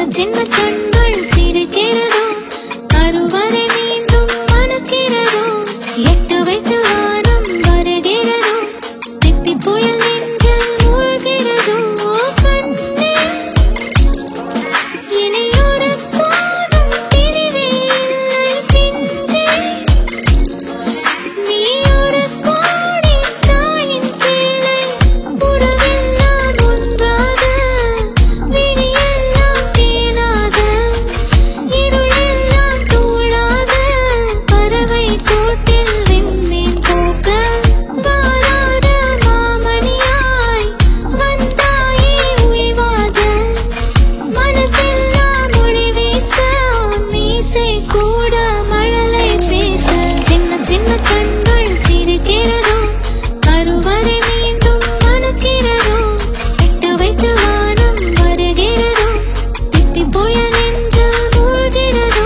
சின்ன கண்கள் சிரிக்கிறதோ கருவறை மீண்டும் மணக்கிறதோ எட்டு வைத்து வானம் வருகிறதோ தித்தி புயல் நெஞ்சில் மூழ்கிறதோ கண்ணே இனி ஒரு போதும் பிரிவே இல்லை பிஞ்சே நீ ஒரு கோடி தாயின் பிள்ளை உறவெல்லாம் ஒன்றாக விழியெல்லாம் தேனாக இருளெல்லாம் தூளாக பறவை கூட்டில் விண்மீன் போக்க வாராத மாமணியாய் வந்தாயே உய்வாக மனசெல்லாம் மொழி வீச மீசை கூட மழலை பேச சின்ன சின்ன கண்கள் சிரிக்கிறதோ கருவறை மீண்டும் மணக்கிறதோ எட்டு வைத்து வானம் வருகிறதோ தித்தி புயல் நெஞ்சில் மூழ்கிறதோ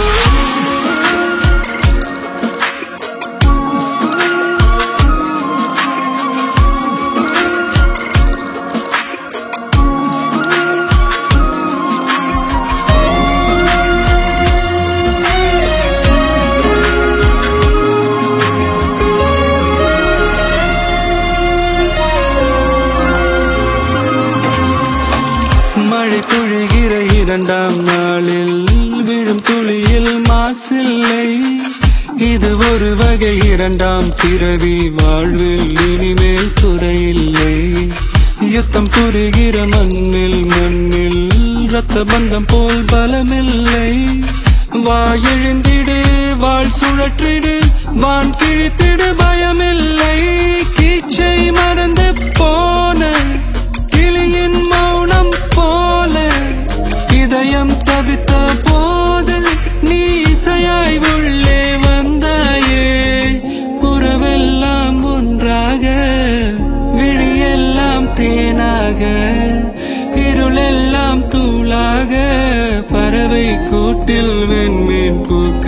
மழை பொழிகிற இரண்டாம் நாளில் விழும் துளியில் மாசில்லை இது ஒரு வகை இரண்டாம் பிறவி வாழ்வில் இனிமேல் குறையில்லை யுத்தம் புரிகிற மண்ணில் ரத்த பந்தம் போல் பலமில்லை வா எழுந்திடு வாழ் சுழற்றிடு வான் கிழித்திடு பயமில்லை கீச்சை மறந்து போன கிளியின் மௌனம் போல இதயம் தவித்த போது நீ இசையாய் உள்ளே வந்தாயே உறவெல்லாம் ஒன்றாக விழியெல்லாம் தேனாக இருளெல்லாம் தூளாக பறவை கூட்டில் வெண்மீன் பூக்க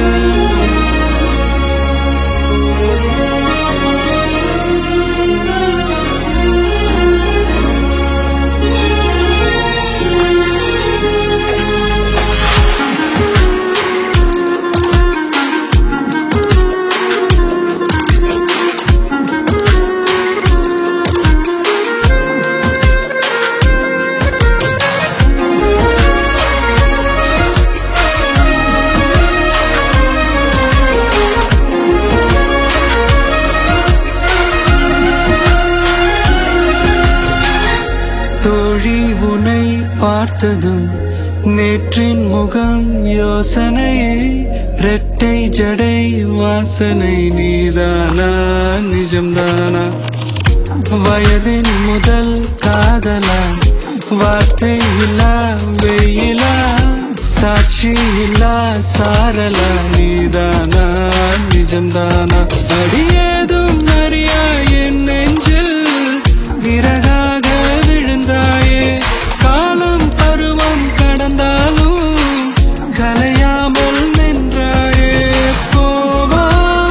தோழி உனை பார்த்ததும் நேற்றின் முகம் யோசனையே ரெட்டை ஜடை வாசனை நீதானா நிஜம்தானா வயதின் முதல் காதலா வார்த்தை இல்லா வெயிலா சாட்சி இல்லா சாரலா நீதானா நிஜம்தானா அடியேதும் அறியா என் நெஞ்சில் விறகாக விழுந்தாயே காலம் பருவம் கடந்தாலும் கலையாமல் நின்றாயே போவா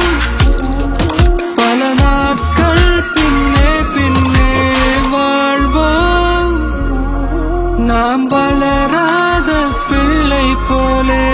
பல நாட்கள் பின்னே பின்னே வாழ்வோம் நாம் வளராத பிள்ளை போலே